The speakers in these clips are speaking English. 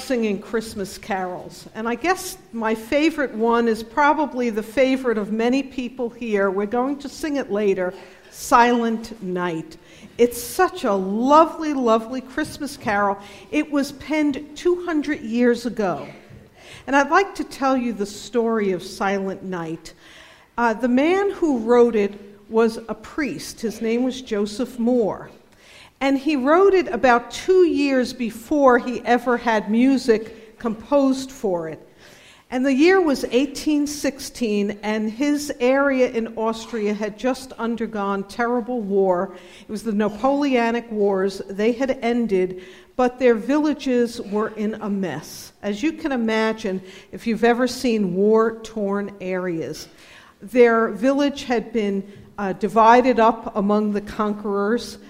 singing Christmas carols, and I guess my favorite one is probably the favorite of many people here. We're going to sing it later, Silent Night. It's such a lovely, lovely Christmas carol. It was penned 200 years ago. And I'd like to tell you the story of Silent Night. The man who wrote it was a priest. His name was Joseph Moore. And he wrote it about 2 years before he ever had music composed for it. And the year was 1816, and his area in Austria had just undergone terrible war. It was the Napoleonic Wars. They had ended, but their villages were in a mess. As you can imagine, if you've ever seen war-torn areas, their village had been divided up among the conquerors.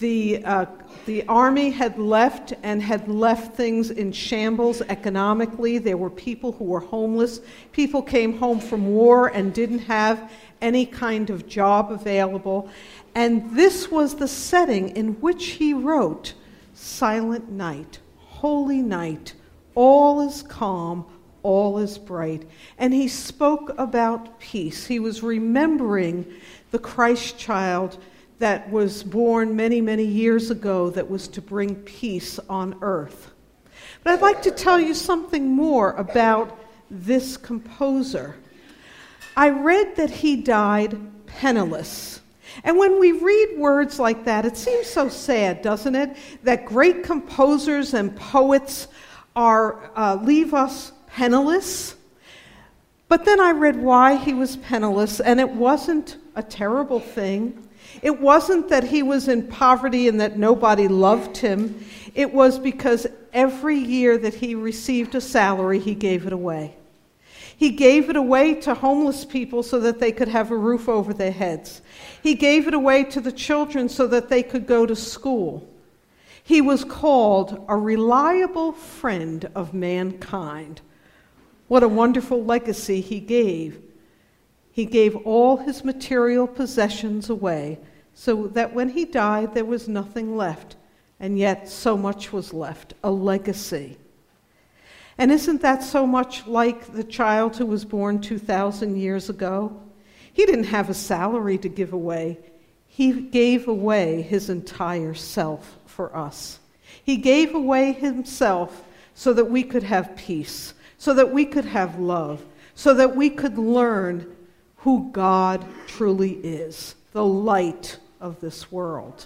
The army had left and had left things in shambles economically. There were people who were homeless. People came home from war and didn't have any kind of job available. And this was the setting in which he wrote, Silent Night, Holy Night, all is calm, all is bright. And he spoke about peace. He was remembering the Christ child that was born many, many years ago that was to bring peace on earth. But I'd like to tell you something more about this composer. I read that he died penniless. And when we read words like that, it seems so sad, doesn't it? That great composers and poets leave us penniless. But then I read why he was penniless, and it wasn't a terrible thing. It wasn't that he was in poverty and that nobody loved him. It was because every year that he received a salary, he gave it away. He gave it away to homeless people so that they could have a roof over their heads. He gave it away to the children so that they could go to school. He was called a reliable friend of mankind. What a wonderful legacy he gave. He gave all his material possessions away so that when he died, there was nothing left. And yet so much was left, a legacy. And isn't that so much like the child who was born 2,000 years ago? He didn't have a salary to give away. He gave away his entire self for us. He gave away himself so that we could have peace, so that we could have love, so that we could learn who God truly is, the light of this world.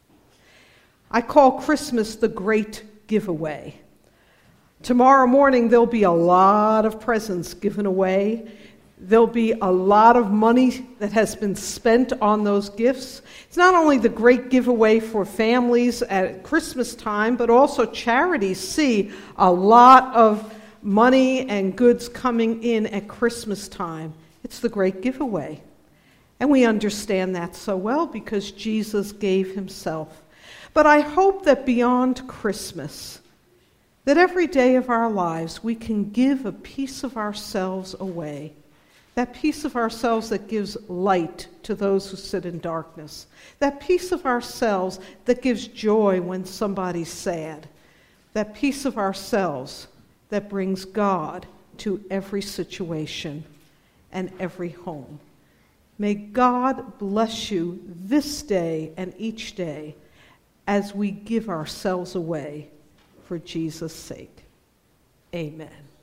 I call Christmas the great giveaway. Tomorrow morning, there'll be a lot of presents given away. There'll be a lot of money that has been spent on those gifts. It's not only the great giveaway for families at Christmas time, but also charities see a lot of money and goods coming in at Christmas time. It's the great giveaway. And we understand that so well because Jesus gave himself. But I hope that beyond Christmas, that every day of our lives we can give a piece of ourselves away. That piece of ourselves that gives light to those who sit in darkness. That piece of ourselves that gives joy when somebody's sad. That piece of ourselves that brings God to every situation and every home. May God bless you this day and each day as we give ourselves away for Jesus' sake. Amen.